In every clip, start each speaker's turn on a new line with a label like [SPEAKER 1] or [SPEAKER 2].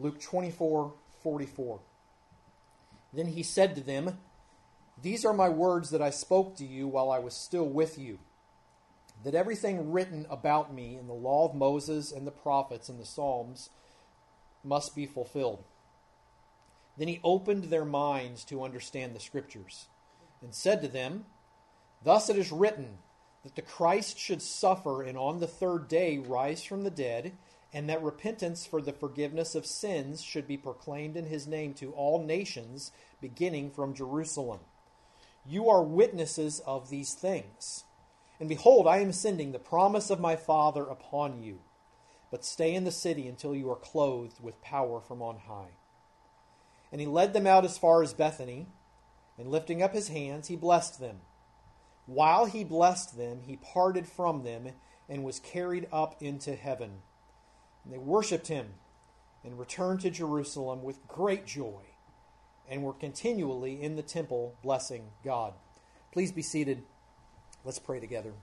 [SPEAKER 1] Luke 24:44. Then he said to them, "These are my words that I spoke to you while I was still with you, that everything written about me in the law of Moses and the prophets and the Psalms must be fulfilled." Then he opened their minds to understand the Scriptures and said to them, "Thus it is written, that the Christ should suffer and on the third day rise from the dead, and that repentance for the forgiveness of sins should be proclaimed in his name to all nations, beginning from Jerusalem. You are witnesses of these things. And behold, I am sending the promise of my Father upon you. But stay in the city until you are clothed with power from on high." And he led them out as far as Bethany, and lifting up his hands, he blessed them. While he blessed them, he parted from them and was carried up into heaven. And they worshipped him and returned to Jerusalem with great joy and were continually in the temple blessing God. Please be seated. Let's pray together.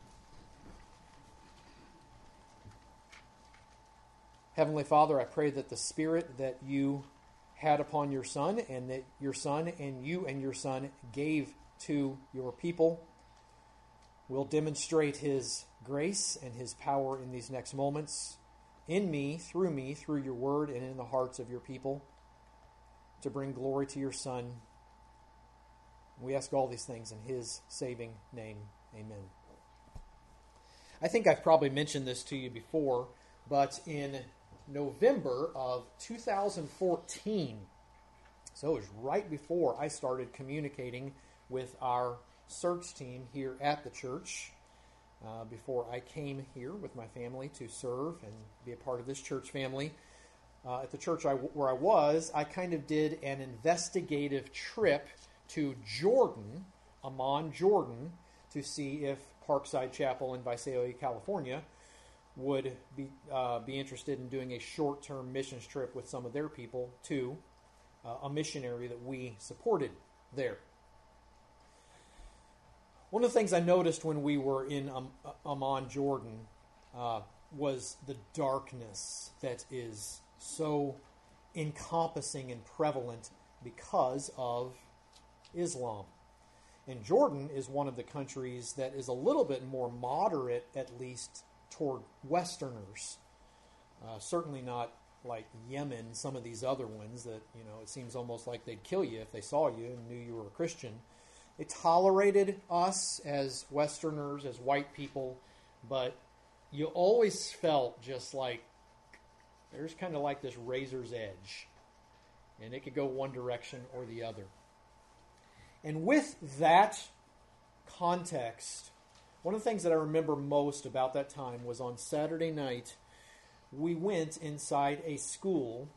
[SPEAKER 1] Heavenly Father, I pray that the Spirit that you had upon your Son, and that your Son and your Son gave to your people, will demonstrate his grace and his power in these next moments, in me, through your word, and in the hearts of your people, to bring glory to your Son. We ask all these things in his saving name. Amen. I think I've probably mentioned this to you before, but in November of 2014, so it was right before I started communicating with our search team here at the church, before I came here with my family to serve and be a part of this church family. At the church where I was, I kind of did an investigative trip to Jordan, Amman, Jordan, to see if Parkside Chapel in Visalia, California, would be interested in doing a short-term missions trip with some of their people to a missionary that we supported there. One of the things I noticed when we were in Amman, Jordan, was the darkness that is so encompassing and prevalent because of Islam. And Jordan is one of the countries that is a little bit more moderate, at least toward Westerners. Certainly not like Yemen, some of these other ones that, it seems almost like they'd kill you if they saw you and knew you were a Christian. It tolerated us as Westerners, as white people, but you always felt just like there's kind of like this razor's edge, and it could go one direction or the other. And with that context, one of the things that I remember most about that time was on Saturday night, we went inside a school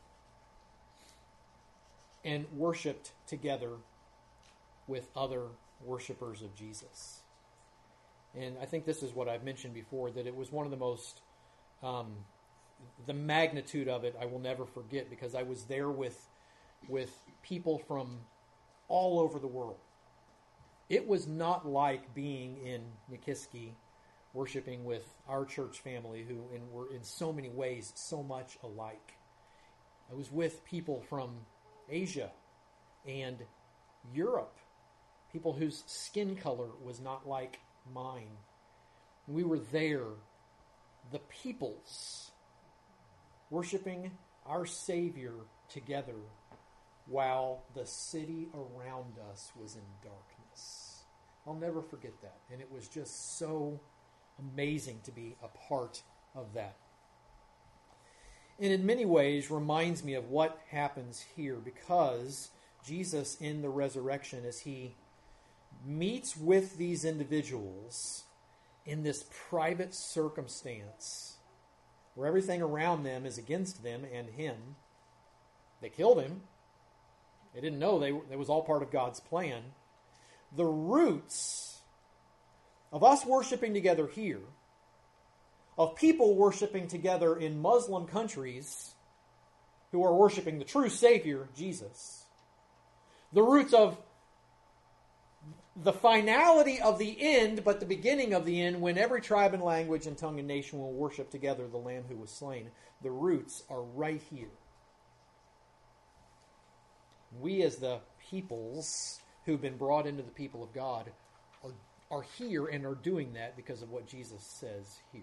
[SPEAKER 1] and worshiped together with other worshipers of Jesus. And I think this is what I've mentioned before, that it was one of the most, the magnitude of it I will never forget, because I was there with people from all over the world. It was not like being in Nikiski worshiping with our church family who were in so many ways so much alike. I was with people from Asia and Europe, people whose skin color was not like mine. We were there, the peoples, worshiping our Savior together while the city around us was in darkness. I'll never forget that. And it was just so amazing to be a part of that. And in many ways reminds me of what happens here, because Jesus in the resurrection, as he meets with these individuals in this private circumstance where everything around them is against them and him. They killed him. They didn't know it was all part of God's plan. The roots of us worshiping together here, of people worshiping together in Muslim countries who are worshiping the true Savior, Jesus, the roots of the finality of the end, but the beginning of the end, when every tribe and language and tongue and nation will worship together the Lamb who was slain. The roots are right here. we as the peoples who've been brought into the people of God are here and are doing that because of what Jesus says here.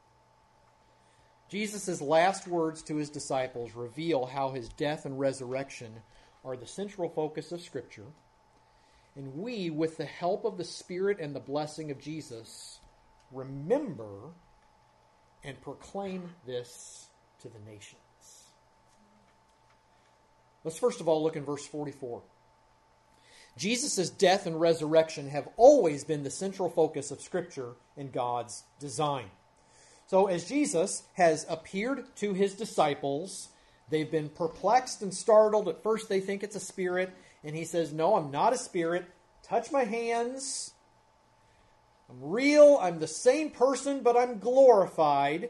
[SPEAKER 1] Jesus' last words to his disciples reveal how his death and resurrection are the central focus of Scripture. And we, with the help of the Spirit and the blessing of Jesus, remember and proclaim this to the nations. Let's first of all look in verse 44. Jesus' death and resurrection have always been the central focus of Scripture and God's design. So as Jesus has appeared to his disciples, they've been perplexed and startled. At first they think it's a spirit, and he says, no, I'm not a spirit. Touch my hands. I'm real. I'm the same person, but I'm glorified.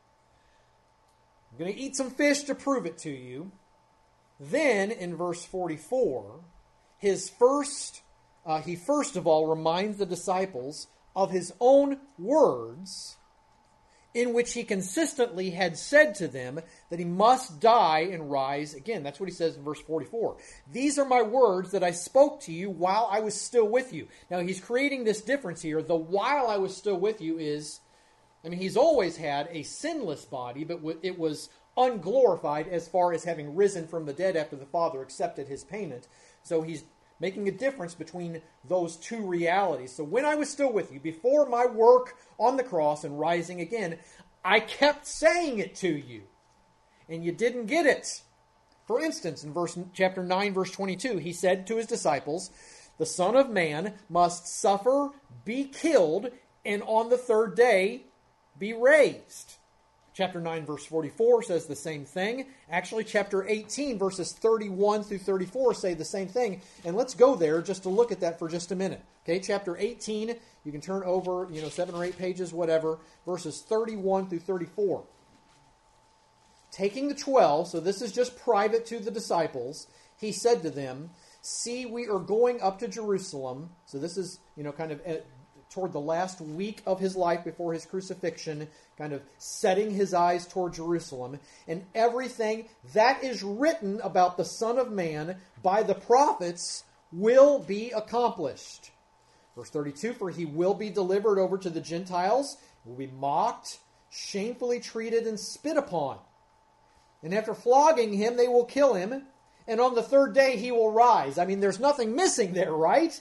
[SPEAKER 1] I'm going to eat some fish to prove it to you. Then, in verse 44, he first of all reminds the disciples of his own words in which he consistently had said to them that he must die and rise again. That's what he says in verse 44. These are my words that I spoke to you while I was still with you. Now, he's creating this difference here. The while I was still with you is, he's always had a sinless body, but it was unglorified as far as having risen from the dead after the Father accepted his payment. So he's making a difference between those two realities. So when I was still with you, before my work on the cross and rising again, I kept saying it to you, and you didn't get it. For instance, in chapter 9, verse 22, he said to his disciples, the Son of Man must suffer, be killed, and on the third day be raised. Chapter 9, verse 44 says the same thing. Actually, chapter 18, verses 31 through 34 say the same thing. And let's go there just to look at that for just a minute. Okay, chapter 18, you can turn over, 7 or 8 pages, whatever, verses 31 through 34. Taking the 12, so this is just private to the disciples, he said to them, see, we are going up to Jerusalem. So this is, kind of toward the last week of his life before his crucifixion, kind of setting his eyes toward Jerusalem. And everything that is written about the Son of Man by the prophets will be accomplished. Verse 32, for he will be delivered over to the Gentiles, will be mocked, shamefully treated, and spit upon. And after flogging him, they will kill him, and on the third day he will rise. There's nothing missing there, right?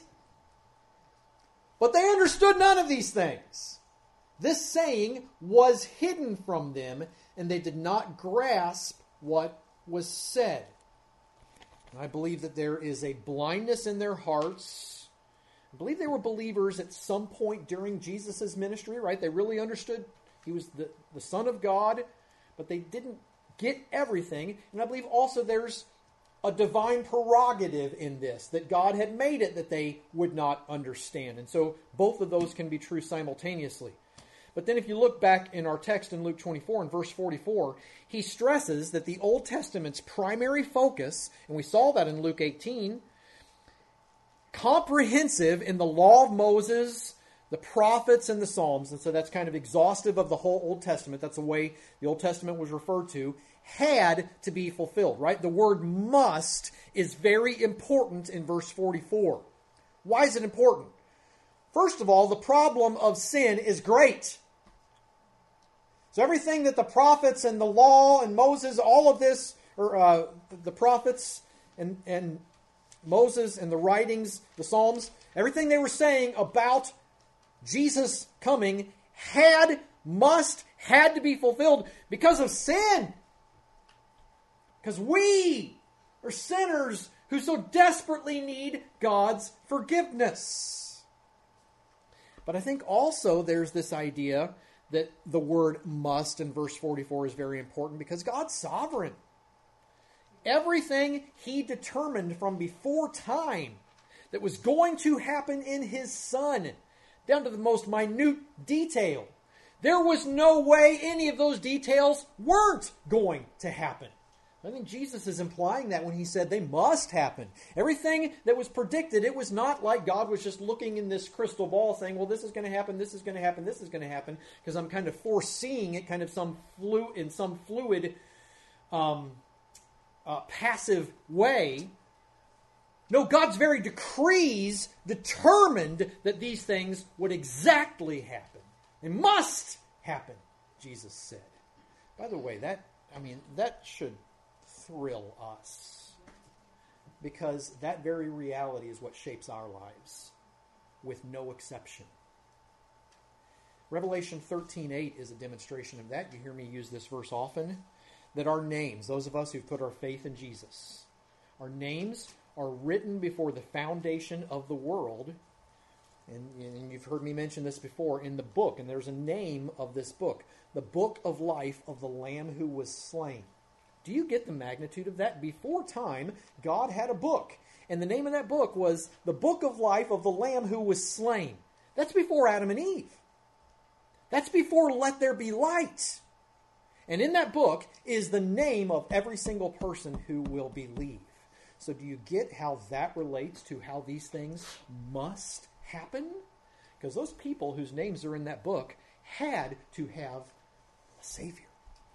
[SPEAKER 1] But they understood none of these things. This saying was hidden from them, and they did not grasp what was said. And I believe that there is a blindness in their hearts. I believe they were believers at some point during Jesus' ministry, right? They really understood he was the Son of God, but they didn't get everything. And I believe also there's a divine prerogative in this, that God had made it that they would not understand. And so both of those can be true simultaneously. But then if you look back in our text in Luke 24 and verse 44, he stresses that the Old Testament's primary focus, and we saw that in Luke 18, comprehensive in the law of Moses, the prophets, and the Psalms, and so that's kind of exhaustive of the whole Old Testament. That's the way the Old Testament was referred to, had to be fulfilled, right? The word must is very important in verse 44. Why is it important? First of all, the problem of sin is great. So everything that the prophets and the law and Moses, all of this, or the prophets and Moses and the writings, the Psalms, everything they were saying about Jesus coming had to be fulfilled because of sin. Because we are sinners who so desperately need God's forgiveness. But I think also there's this idea that the word must in verse 44 is very important because God's sovereign. Everything he determined from before time that was going to happen in his Son, down to the most minute detail, there was no way any of those details weren't going to happen. I think Jesus is implying that when he said they must happen. Everything that was predicted, it was not like God was just looking in this crystal ball saying, well, this is going to happen, this is going to happen, this is going to happen, because I'm kind of foreseeing it kind of in some fluid, passive way. No, God's very decrees determined that these things would exactly happen. They must happen, Jesus said. By the way, that should thrill us. Because that very reality is what shapes our lives, with no exception. Revelation 13:8 is a demonstration of that. You hear me use this verse often. That our names, those of us who've put our faith in Jesus, our names are written before the foundation of the world. And you've heard me mention this before, in the book, and there's a name of this book, the book of life of the Lamb who was slain. Do you get the magnitude of that? Before time, God had a book, and the name of that book was the book of life of the Lamb who was slain. That's before Adam and Eve. That's before let there be light. And in that book is the name of every single person who will believe. So do you get how that relates to how these things must happen? Because those people whose names are in that book had to have a Savior.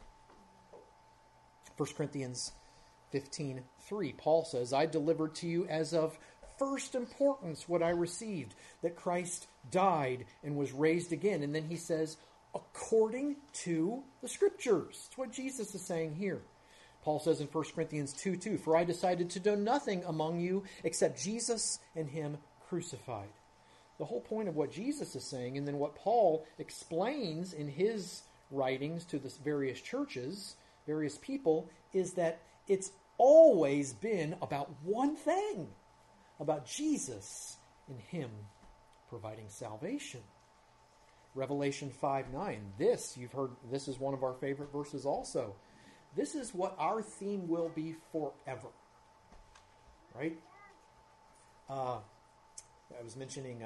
[SPEAKER 1] 1 Corinthians 15:3, Paul says, I delivered to you as of first importance what I received, that Christ died and was raised again. And then he says, according to the Scriptures. That's what Jesus is saying here. Paul says in 1 Corinthians 2:2, for I decided to do nothing among you except Jesus and him crucified. The whole point of what Jesus is saying, and then what Paul explains in his writings to the various churches, various people, is that it's always been about one thing, about Jesus and him providing salvation. Revelation 5:9, this, you've heard, this is one of our favorite verses also. This is what our theme will be forever. Right? I was mentioning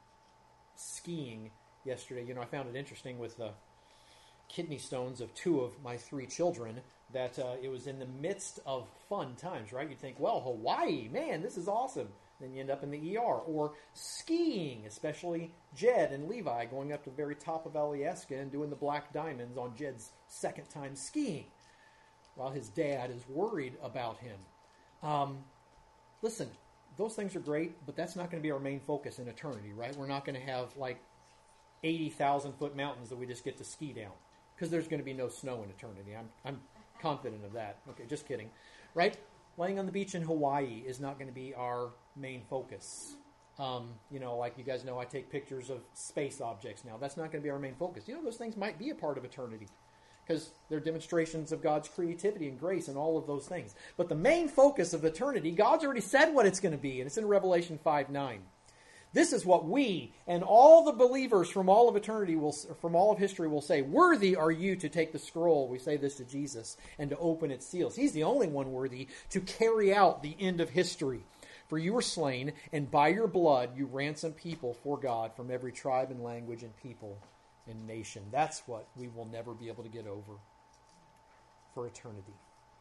[SPEAKER 1] skiing yesterday. You know, I found it interesting with the kidney stones of 2 of my 3 children that it was in the midst of fun times, right? You'd think, well, Hawaii, man, this is awesome. Then you end up in the ER. Or skiing, especially Jed and Levi going up to the very top of Alyeska and doing the Black Diamonds on Jed's second time skiing, while his dad is worried about him. Listen, those things are great, but that's not going to be our main focus in eternity, right? We're not going to have like 80,000-foot mountains that we just get to ski down, because there's going to be no snow in eternity. I'm confident of that. Okay, just kidding, right? Laying on the beach in Hawaii is not going to be our main focus. You know, like you guys know, I take pictures of space objects now. That's not going to be our main focus. You know, those things might be a part of eternity, because they're demonstrations of God's creativity and grace and all of those things. But the main focus of eternity, God's already said what it's going to be, and it's in Revelation 5:9. This is what we and all the believers from all of eternity from all of history will say. Worthy are you to take the scroll, we say this to Jesus, and to open its seals. He's the only one worthy to carry out the end of history. For you were slain, and by your blood you ransomed people for God from every tribe and language and people and nation. That's what we will never be able to get over for eternity.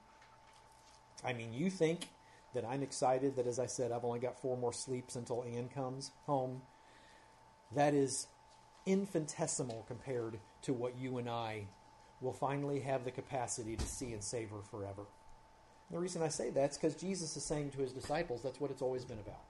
[SPEAKER 1] I mean, you think that I'm excited that, as I said, I've only got 4 more sleeps until Ann comes home. That is infinitesimal compared to what you and I will finally have the capacity to see and savor forever. The reason I say that is because Jesus is saying to his disciples, that's what it's always been about.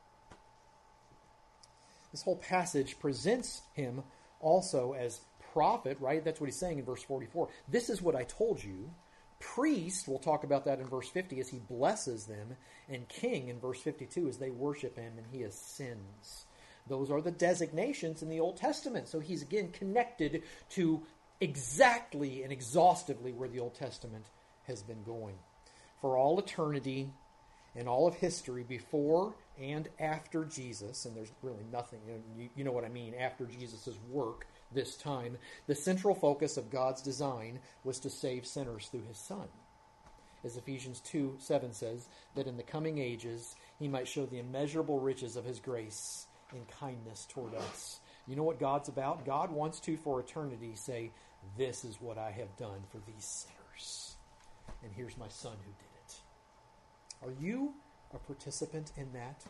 [SPEAKER 1] This whole passage presents him also as prophet, right? That's what he's saying in verse 44. This is what I told you. Priest, we'll talk about that in verse 50 as he blesses them, and king in verse 52 as they worship him and he ascends. Those are the designations in the Old Testament. So he's again connected to exactly and exhaustively where the Old Testament has been going. For all eternity and all of history before and after Jesus, and there's really nothing, you know what I mean, after Jesus' work this time, the central focus of God's design was to save sinners through his Son. As Ephesians 2:7 says, that in the coming ages he might show the immeasurable riches of his grace and kindness toward us. You know what God's about? God wants to, for eternity, say, this is what I have done for these sinners. And here's my Son who did it. Are you a participant in that?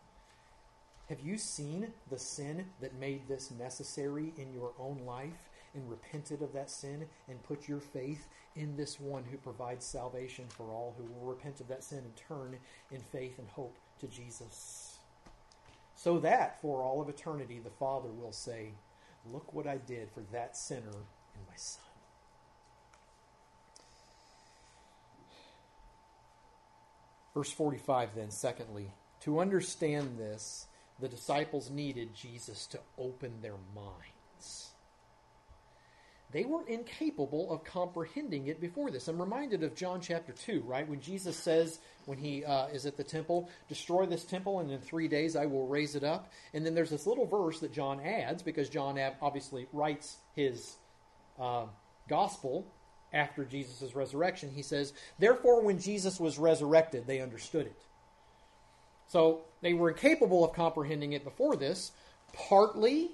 [SPEAKER 1] Have you seen the sin that made this necessary in your own life? and repented of that sin and put your faith in this one who provides salvation for all who will repent of that sin and turn in faith and hope to Jesus. So that for all of eternity the Father will say, look what I did for that sinner in my Son. Verse 45 then, secondly, to understand this, the disciples needed Jesus to open their minds. They were incapable of comprehending it before this. I'm reminded of John chapter 2, right? When Jesus says, when he is at the temple, destroy this temple and in 3 days I will raise it up. And then there's this little verse that John adds, because John obviously writes his gospel after Jesus' resurrection. He says, therefore when Jesus was resurrected, they understood it. So they were incapable of comprehending it before this, partly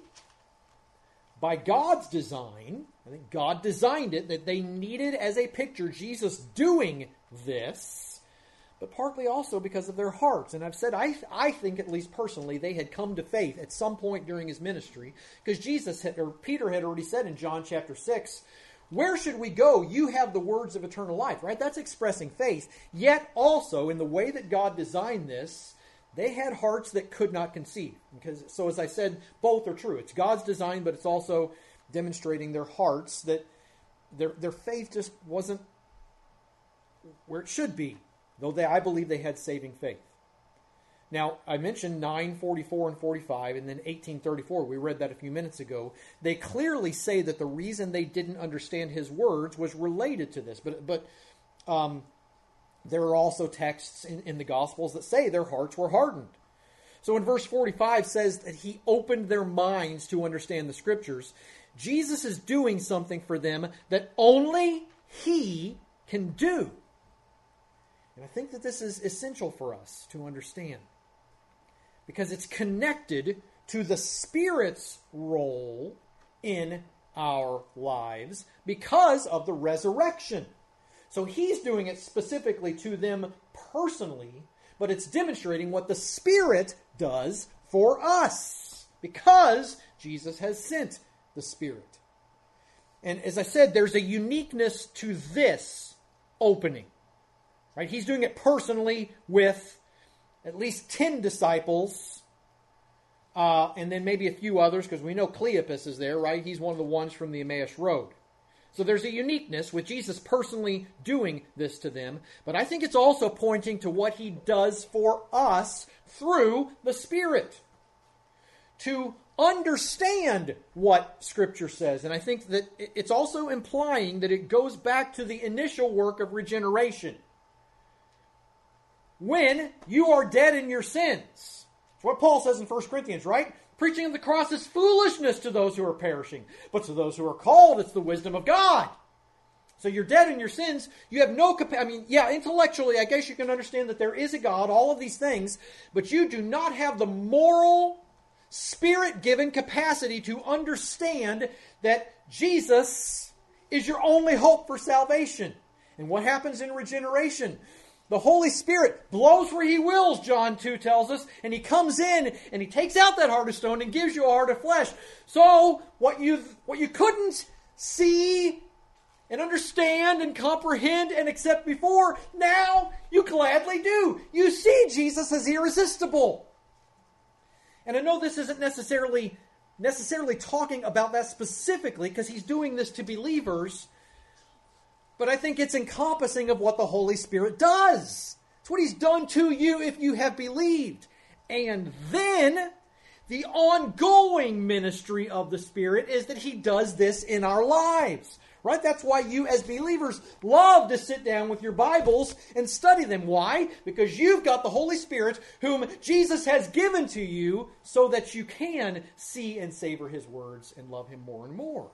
[SPEAKER 1] by God's design. I think God designed it, that they needed as a picture Jesus doing this, but partly also because of their hearts. And I've said, I think, at least personally, they had come to faith at some point during his ministry, because Peter had already said in John chapter 6, where should we go? You have the words of eternal life, right? That's expressing faith. Yet also, in the way that God designed this, they had hearts that could not conceive. So as I said, both are true. It's God's design, but it's also demonstrating their hearts that their faith just wasn't where it should be, though I believe they had saving faith. Now, I mentioned 9:44 and 45, and then 18:34. We read that a few minutes ago. They clearly say that the reason they didn't understand his words was related to this. But there are also texts in the Gospels that say their hearts were hardened. So in verse 45 says that he opened their minds to understand the Scriptures. Jesus is doing something for them that only he can do. And I think that this is essential for us to understand, because it's connected to the Spirit's role in our lives because of the resurrection. So he's doing it specifically to them personally, but it's demonstrating what the Spirit does for us, because Jesus has sent the Spirit. And as I said, there's a uniqueness to this opening. Right? He's doing it personally with at least 10 disciples, and then maybe a few others, because we know Cleopas is there, right? He's one of the ones from the Emmaus Road. So there's a uniqueness with Jesus personally doing this to them, but I think it's also pointing to what he does for us through the Spirit, to understand what Scripture says. And I think that it's also implying that it goes back to the initial work of regeneration. When you are dead in your sins. It's what Paul says in 1 Corinthians, right? Preaching of the cross is foolishness to those who are perishing, but to those who are called, it's the wisdom of God. So you're dead in your sins. You have no capacity. Intellectually, I guess you can understand that there is a God, all of these things, but you do not have the moral, Spirit-given capacity to understand that Jesus is your only hope for salvation. And what happens in regeneration? The Holy Spirit blows where he wills, John 2 tells us, and he comes in and he takes out that heart of stone and gives you a heart of flesh. So what you couldn't see and understand and comprehend and accept before, now you gladly do. You see Jesus as irresistible. And I know this isn't necessarily talking about that specifically, because he's doing this to believers, but I think it's encompassing of what the Holy Spirit does. It's what he's done to you if you have believed. And then the ongoing ministry of the Spirit is that he does this in our lives. Right? That's why you as believers love to sit down with your Bibles and study them. Why? Because you've got the Holy Spirit whom Jesus has given to you so that you can see and savor his words and love him more and more.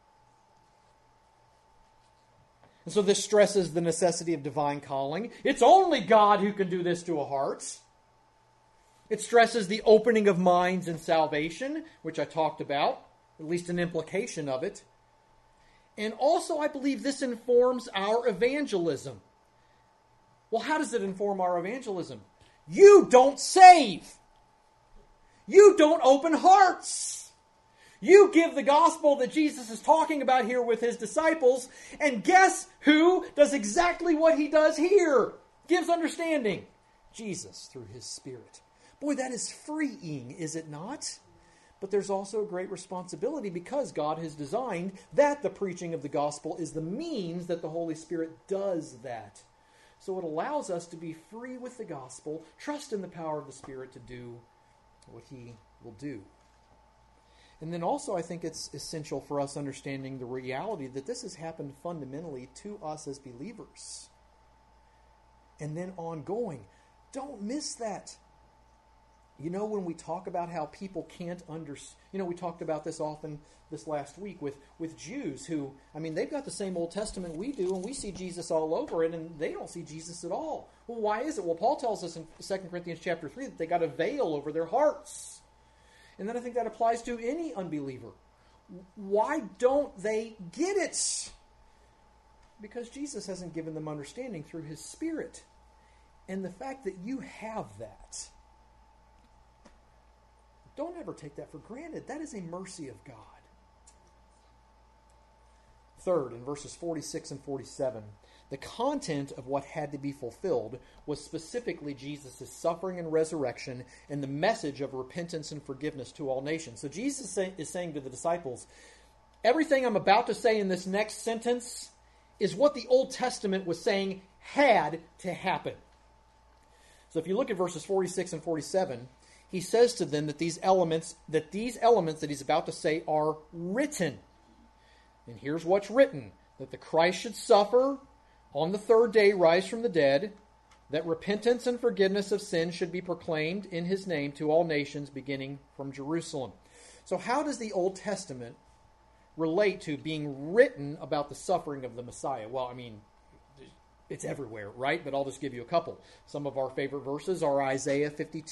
[SPEAKER 1] And so this stresses the necessity of divine calling. It's only God who can do this to a heart. It stresses the opening of minds and salvation, which I talked about, at least an implication of it. And also, I believe this informs our evangelism. Well, how does it inform our evangelism? You don't save. You don't open hearts. You give the gospel that Jesus is talking about here with his disciples, and guess who does exactly what he does here? Gives understanding. Jesus, through his Spirit. Boy, that is freeing, is it not? But there's also a great responsibility because God has designed that the preaching of the gospel is the means that the Holy Spirit does that. So it allows us to be free with the gospel, trust in the power of the Spirit to do what he will do. And then also I think it's essential for us understanding the reality that this has happened fundamentally to us as believers. And then ongoing. Don't miss that. You know, when we talk about how people can't understand, we talked about this often this last week with Jews who, they've got the same Old Testament we do, and we see Jesus all over it, and they don't see Jesus at all. Well, why is it? Well, Paul tells us in 2 Corinthians chapter 3 that they got a veil over their hearts. And then I think that applies to any unbeliever. Why don't they get it? Because Jesus hasn't given them understanding through his Spirit. And the fact that you have that, don't ever take that for granted. That is a mercy of God. Third, in verses 46 and 47, the content of what had to be fulfilled was specifically Jesus' suffering and resurrection and the message of repentance and forgiveness to all nations. So Jesus is saying to the disciples, everything I'm about to say in this next sentence is what the Old Testament was saying had to happen. So if you look at verses 46 and 47, he says to them that these elements that he's about to say are written. And here's what's written: that the Christ should suffer, on the third day rise from the dead, that repentance and forgiveness of sins should be proclaimed in his name to all nations, beginning from Jerusalem. So how does the Old Testament relate to being written about the suffering of the Messiah? Well, it's everywhere, right? But I'll just give you a couple. Some of our favorite verses are Isaiah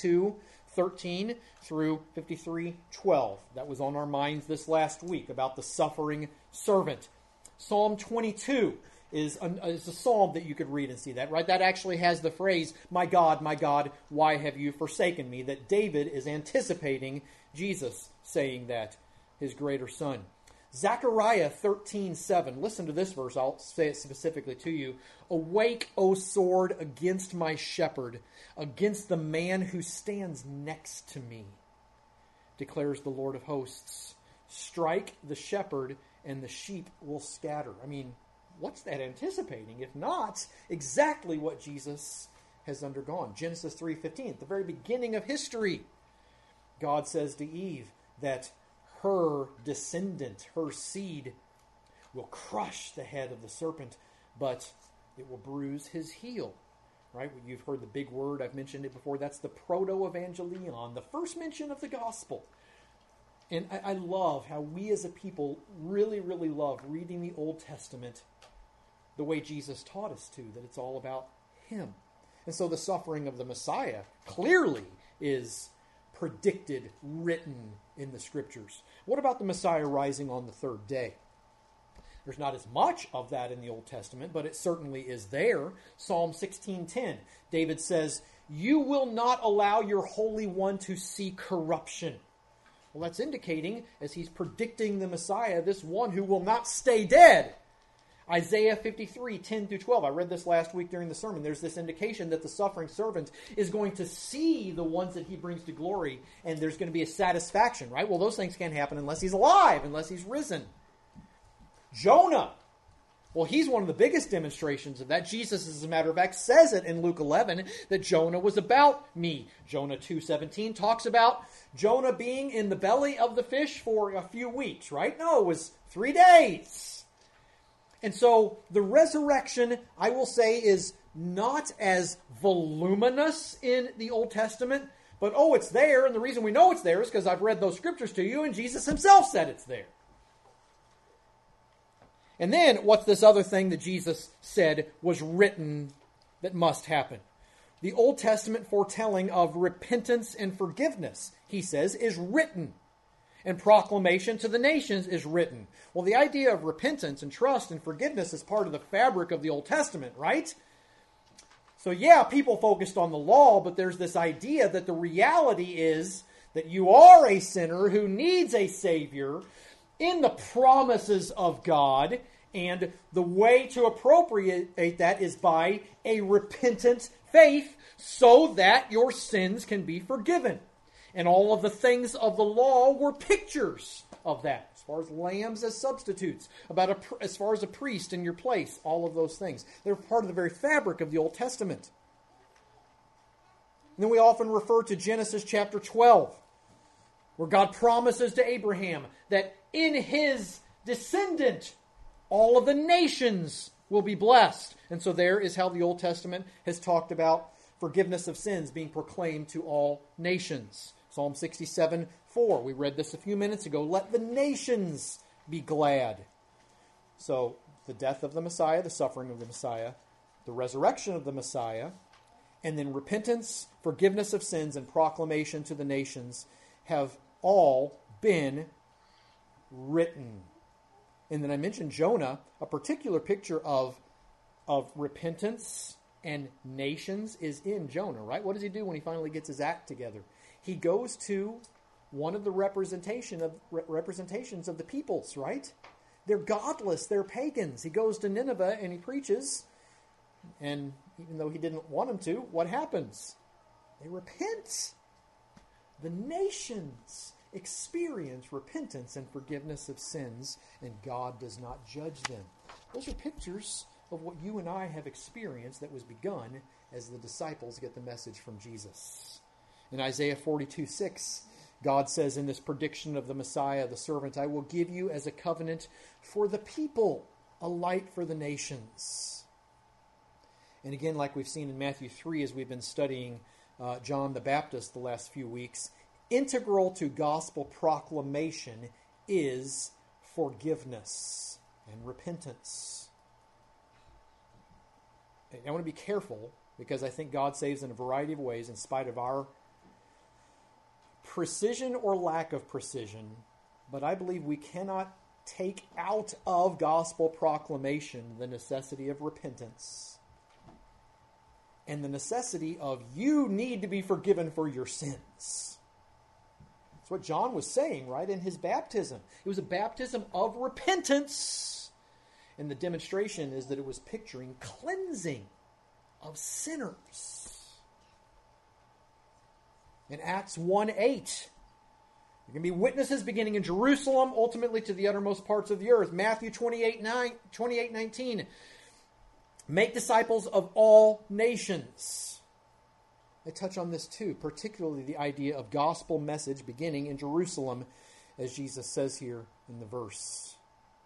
[SPEAKER 1] 52:13 through 53:12. That was on our minds this last week about the suffering servant. Psalm 22 is a psalm that you could read and see that, right? That actually has the phrase, my God, why have you forsaken me?" That David is anticipating Jesus saying that, his greater son. Zechariah 13:7. Listen to this verse. I'll say it specifically to you. "Awake, O sword, against my shepherd, against the man who stands next to me, declares the Lord of hosts. Strike the shepherd, and the sheep will scatter." What's that anticipating? If not, exactly what Jesus has undergone. Genesis 3:15, at the very beginning of history, God says to Eve that her descendant, her seed, will crush the head of the serpent, but it will bruise his heel. Right? You've heard the big word, I've mentioned it before, that's the proto-evangelion, the first mention of the gospel. And I love how we as a people really, really love reading the Old Testament the way Jesus taught us to, that it's all about him. And so the suffering of the Messiah clearly is predicted, written in the Scriptures. What about the Messiah rising on the third day? There's not as much of that in the Old Testament, but it certainly is there. Psalm 16:10, David says, "You will not allow your Holy One to see corruption." Well, that's indicating, as he's predicting the Messiah, this one who will not stay dead. Isaiah 53:10-12. I read this last week during the sermon. There's this indication that the suffering servant is going to see the ones that he brings to glory, and there's going to be a satisfaction, right? Well, those things can't happen unless he's alive, unless he's risen. Jonah. Well, he's one of the biggest demonstrations of that. Jesus, as a matter of fact, says it in Luke 11 that Jonah was about me. Jonah 2:17 talks about Jonah being in the belly of the fish for a few weeks, right? No, it was 3 days. And so the resurrection, I will say, is not as voluminous in the Old Testament, but it's there, and the reason we know it's there is because I've read those scriptures to you, and Jesus himself said it's there. And then, what's this other thing that Jesus said was written that must happen? The Old Testament foretelling of repentance and forgiveness, he says, is written. And proclamation to the nations is written. Well, the idea of repentance and trust and forgiveness is part of the fabric of the Old Testament, right? So yeah, people focused on the law, but there's this idea that the reality is that you are a sinner who needs a Savior, in the promises of God, and the way to appropriate that is by a repentant faith so that your sins can be forgiven. And all of the things of the law were pictures of that, as far as lambs as substitutes, as far as a priest in your place, all of those things. They're part of the very fabric of the Old Testament. And then we often refer to Genesis chapter 12, where God promises to Abraham that in his descendant, all of the nations will be blessed. And so there is how the Old Testament has talked about forgiveness of sins being proclaimed to all nations. Psalm 67:4. We read this a few minutes ago. Let the nations be glad. So the death of the Messiah, the suffering of the Messiah, the resurrection of the Messiah, and then repentance, forgiveness of sins, and proclamation to the nations have all been written. And then I mentioned Jonah, a particular picture of repentance and nations is in Jonah, right? What does he do when he finally gets his act together? He goes to one of the representations of the peoples, right? They're godless, they're pagans. He goes to Nineveh and he preaches, and even though he didn't want them to, what happens? They repent. The nations experience repentance and forgiveness of sins, and God does not judge them. Those are pictures of what you and I have experienced that was begun as the disciples get the message from Jesus. In Isaiah 42:6, God says in this prediction of the Messiah, the servant, I will give you as a covenant for the people, a light for the nations. And again, like we've seen in Matthew 3 as we've been studying John the Baptist the last few weeks, integral to gospel proclamation is forgiveness and repentance. I want to be careful because I think God saves in a variety of ways in spite of our precision or lack of precision. But I believe we cannot take out of gospel proclamation the necessity of repentance and the necessity of you need to be forgiven for your sins. That's what John was saying, right, in his baptism. It was a baptism of repentance. And the demonstration is that it was picturing cleansing of sinners. In Acts 1:8, you're going to be witnesses beginning in Jerusalem, ultimately to the uttermost parts of the earth. Matthew 28:19, make disciples of all nations. I touch on this too, particularly the idea of gospel message beginning in Jerusalem, as Jesus says here in the verse.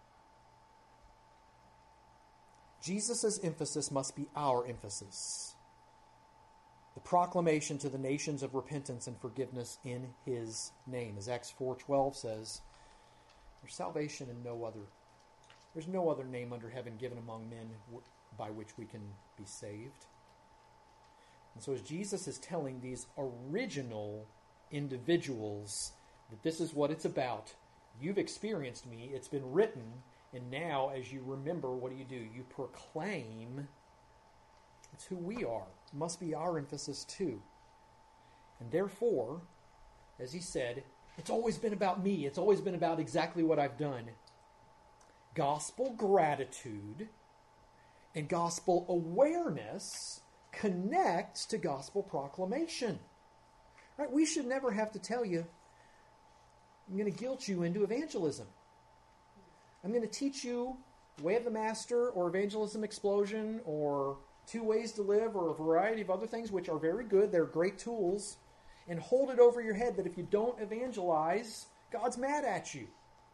[SPEAKER 1] Jesus' emphasis must be our emphasis. The proclamation to the nations of repentance and forgiveness in his name. As Acts 4:12 says, there's salvation in no other. There's no other name under heaven given among men by which we can be saved. And so as Jesus is telling these original individuals that this is what it's about, you've experienced me, it's been written, and now as you remember, what do? You proclaim. It's who we are. It must be our emphasis too. And therefore, as he said, it's always been about me. It's always been about exactly what I've done. Gospel gratitude and gospel awareness connects to gospel proclamation. Right? We should never have to tell you, I'm going to guilt you into evangelism. I'm going to teach you Way of the Master or Evangelism Explosion or Two Ways to Live or a variety of other things which are very good. They're great tools. And hold it over your head that if you don't evangelize, God's mad at you.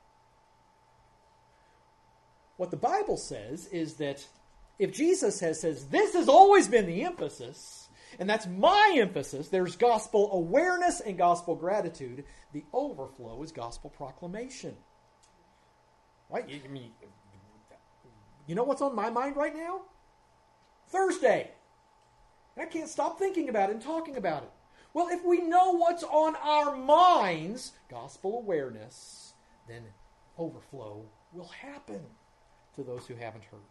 [SPEAKER 1] What the Bible says is that if Jesus says, this has always been the emphasis, and that's my emphasis, there's gospel awareness and gospel gratitude. The overflow is gospel proclamation. Right? You know what's on my mind right now? Thursday. And I can't stop thinking about it and talking about it. Well, if we know what's on our minds, gospel awareness, then overflow will happen to those who haven't heard.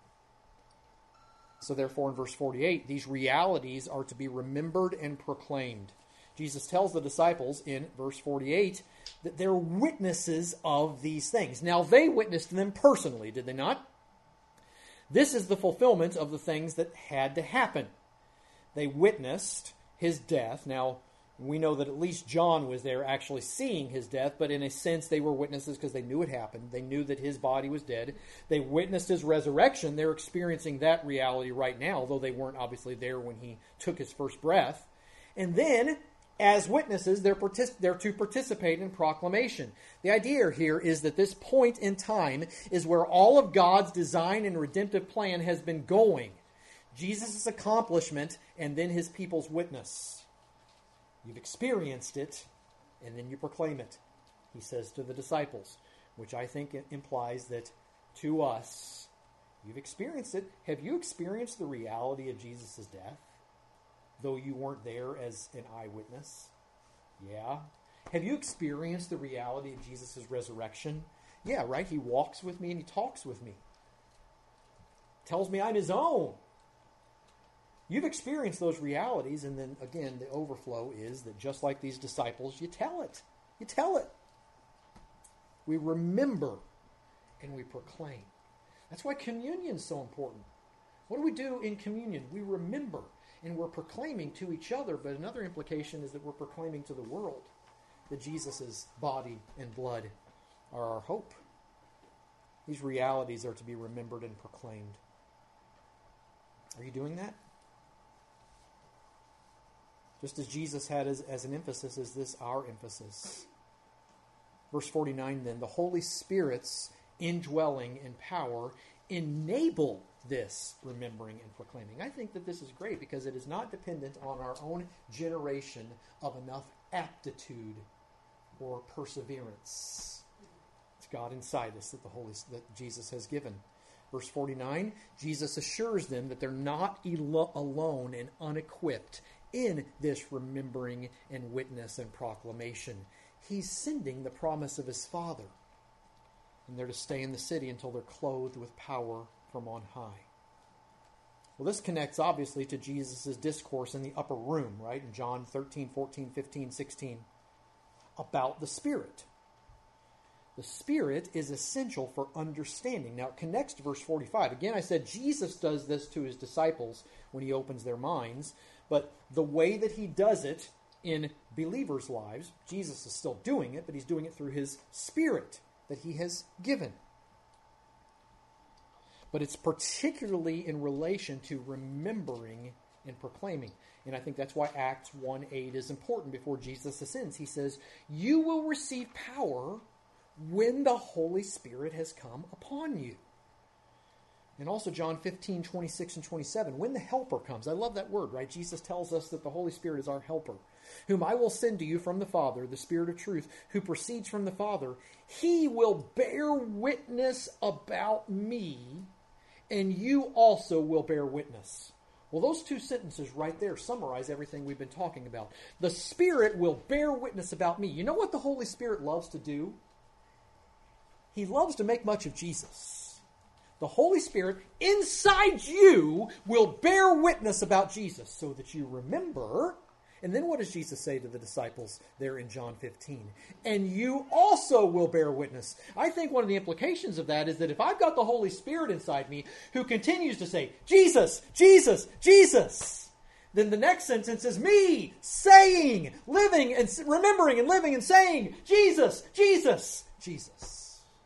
[SPEAKER 1] So therefore, in verse 48, these realities are to be remembered and proclaimed. Jesus tells the disciples in verse 48 that they're witnesses of these things. Now, they witnessed them personally, did they not? This is the fulfillment of the things that had to happen. They witnessed his death. Now, we know that at least John was there actually seeing his death, but in a sense they were witnesses because they knew it happened. They knew that his body was dead. They witnessed his resurrection. They're experiencing that reality right now, although they weren't obviously there when he took his first breath. And then, as witnesses, they're to participate in proclamation. The idea here is that this point in time is where all of God's design and redemptive plan has been going. Jesus' accomplishment and then his people's witness. You've experienced it, and then you proclaim it, he says to the disciples, which I think implies that to us, you've experienced it. Have you experienced the reality of Jesus' death, though you weren't there as an eyewitness? Yeah. Have you experienced the reality of Jesus' resurrection? Yeah, right? He walks with me and he talks with me. Tells me I'm his own. You've experienced those realities, and then, again, the overflow is that just like these disciples, you tell it. You tell it. We remember and we proclaim. That's why communion is so important. What do we do in communion? We remember, and we're proclaiming to each other, but another implication is that we're proclaiming to the world that Jesus' body and blood are our hope. These realities are to be remembered and proclaimed. Are you doing that? Just as Jesus had as an emphasis, is this our emphasis? Verse 49 then, the Holy Spirit's indwelling and power enable this remembering and proclaiming. I think that this is great because it is not dependent on our own generation of enough aptitude or perseverance. It's God inside us that Jesus has given. Verse 49, Jesus assures them that they're not alone and unequipped in this remembering and witness and proclamation. He's sending the promise of his Father. And they're to stay in the city until they're clothed with power from on high. Well, this connects obviously to Jesus' discourse in the upper room, right? In John 13, 14, 15, 16, about the Spirit. The Spirit is essential for understanding. Now, it connects to verse 45. Again, I said Jesus does this to his disciples when he opens their minds. But the way that he does it in believers' lives, Jesus is still doing it, but he's doing it through his Spirit that he has given. But it's particularly in relation to remembering and proclaiming. And I think that's why Acts 1:8 is important before Jesus ascends. He says, you will receive power when the Holy Spirit has come upon you. And also John 15, 26 and 27, when the Helper comes. I love that word, right? Jesus tells us that the Holy Spirit is our helper, whom I will send to you from the Father, the Spirit of truth, who proceeds from the Father. He will bear witness about me, and you also will bear witness. Well, those two sentences right there summarize everything we've been talking about. The Spirit will bear witness about me. You know what the Holy Spirit loves to do? He loves to make much of Jesus. The Holy Spirit inside you will bear witness about Jesus so that you remember. And then what does Jesus say to the disciples there in John 15? And you also will bear witness. I think one of the implications of that is that if I've got the Holy Spirit inside me who continues to say, Jesus, Jesus, Jesus, then the next sentence is me saying, living and remembering and living and saying, Jesus, Jesus, Jesus.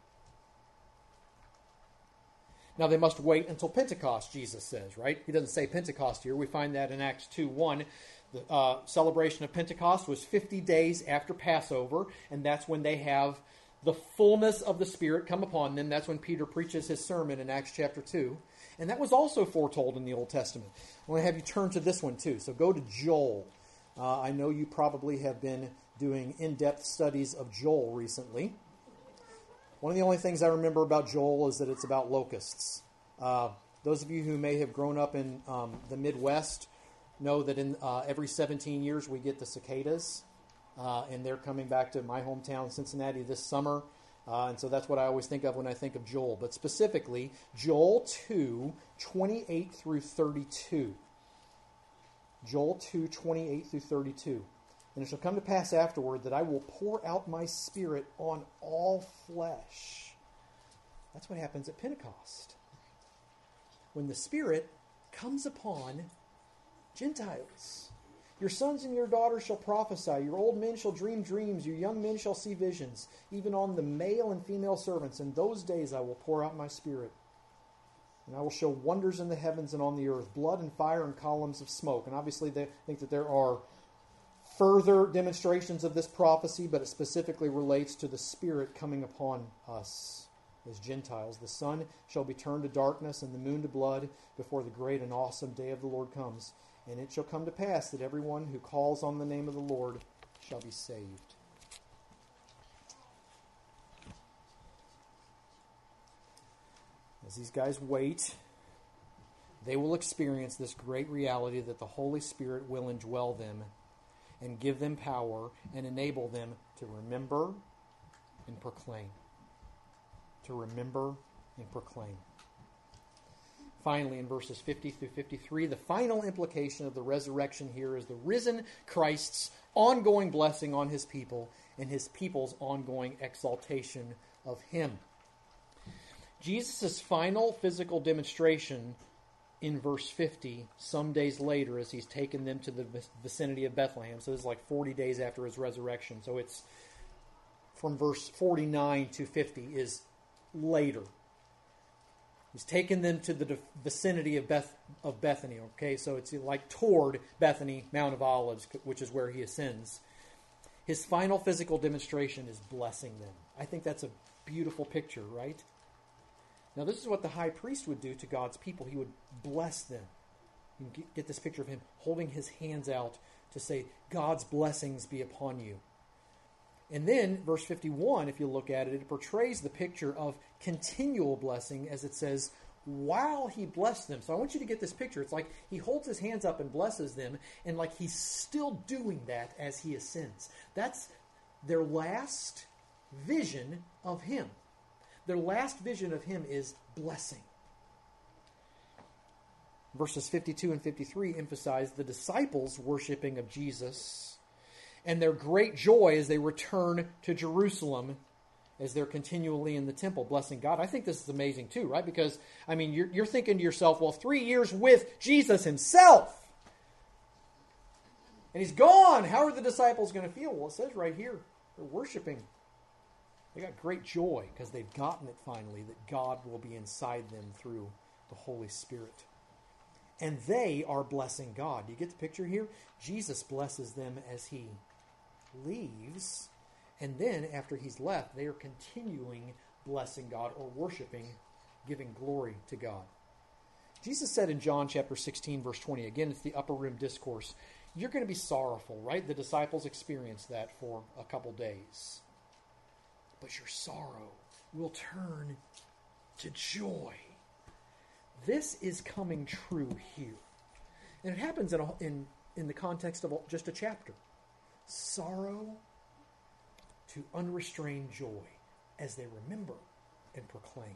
[SPEAKER 1] Now they must wait until Pentecost, Jesus says, right? He doesn't say Pentecost here. We find that in Acts 2:1. The celebration of Pentecost was 50 days after Passover, and that's when they have the fullness of the Spirit come upon them. That's when Peter preaches his sermon in Acts chapter 2. And that was also foretold in the Old Testament. I want to have you turn to this one too. So go to Joel. I know you probably have been doing in-depth studies of Joel recently. One of the only things I remember about Joel is that it's about locusts. Those of you who may have grown up in the Midwest know that in every 17 years we get the cicadas, and they're coming back to my hometown, Cincinnati, this summer. And so that's what I always think of when I think of Joel. But specifically, Joel 2, 28 through 32. Joel 2, 28 through 32. And it shall come to pass afterward that I will pour out my Spirit on all flesh. That's what happens at Pentecost. When the Spirit comes upon Gentiles. Your sons and your daughters shall prophesy. Your old men shall dream dreams. Your young men shall see visions. Even on the male and female servants. In those days I will pour out my Spirit. And I will show wonders in the heavens and on the earth. Blood and fire and columns of smoke. And obviously they think that there are further demonstrations of this prophecy, but it specifically relates to the Spirit coming upon us as Gentiles. The sun shall be turned to darkness and the moon to blood before the great and awesome day of the Lord comes. And it shall come to pass that everyone who calls on the name of the Lord shall be saved. As these guys wait, they will experience this great reality that the Holy Spirit will indwell them and give them power and enable them to remember and proclaim. To remember and proclaim. Finally, in verses 50 through 53, the final implication of the resurrection here is the risen Christ's ongoing blessing on his people and his people's ongoing exaltation of him. Jesus' final physical demonstration in verse 50, some days later, as he's taken them to the vicinity of Bethlehem. So this is like 40 days after his resurrection. So it's from verse 49 to 50 is later. He's taken them to the vicinity of Bethany. Okay, so it's like toward Bethany, Mount of Olives, which is where he ascends. His final physical demonstration is blessing them. I think that's a beautiful picture, right? Now, this is what the high priest would do to God's people. He would bless them. You can get this picture of him holding his hands out to say, God's blessings be upon you. And then, verse 51, if you look at it, it portrays the picture of continual blessing, as it says, while he blessed them. So I want you to get this picture. It's like he holds his hands up and blesses them, and like he's still doing that as he ascends. That's their last vision of him. Their last vision of him is blessing. Verses 52 and 53 emphasize the disciples' worshiping of Jesus and their great joy as they return to Jerusalem as they're continually in the temple blessing God. I think this is amazing too, right? Because, I mean, you're thinking to yourself, well, 3 years with Jesus himself, and he's gone. How are the disciples going to feel? Well, it says right here, they're worshiping. They got great joy because they've gotten it finally, that God will be inside them through the Holy Spirit. And they are blessing God. Do you get the picture here? Jesus blesses them as he leaves. And then after he's left, they are continuing blessing God or worshiping, giving glory to God. Jesus said in John chapter 16, verse 20, again, it's the upper room discourse, you're going to be sorrowful, right? The disciples experienced that for a couple days. But your sorrow will turn to joy. This is coming true here. And it happens in the context of just a chapter. Sorrow to unrestrained joy as they remember and proclaim.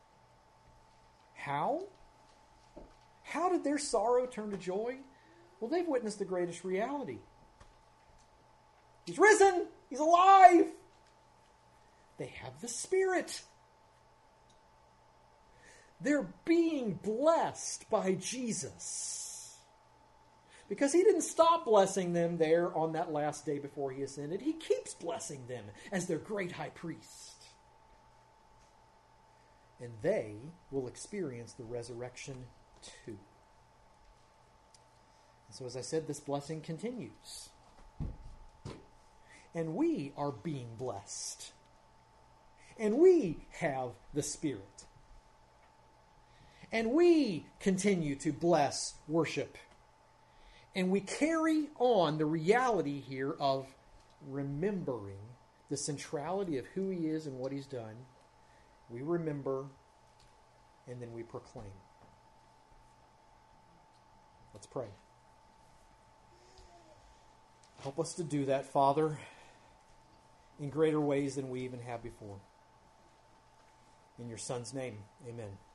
[SPEAKER 1] How? How did their sorrow turn to joy? Well, they've witnessed the greatest reality. He's risen! He's alive! They have the Spirit. They're being blessed by Jesus. Because he didn't stop blessing them there on that last day before he ascended. He keeps blessing them as their great high priest. And they will experience the resurrection too. And so as I said, this blessing continues. And we are being blessed. And we have the Spirit. And we continue to bless, worship. And we carry on the reality here of remembering the centrality of who he is and what he's done. We remember, and then we proclaim. Let's pray. Help us to do that, Father, in greater ways than we even have before. In your Son's name, amen.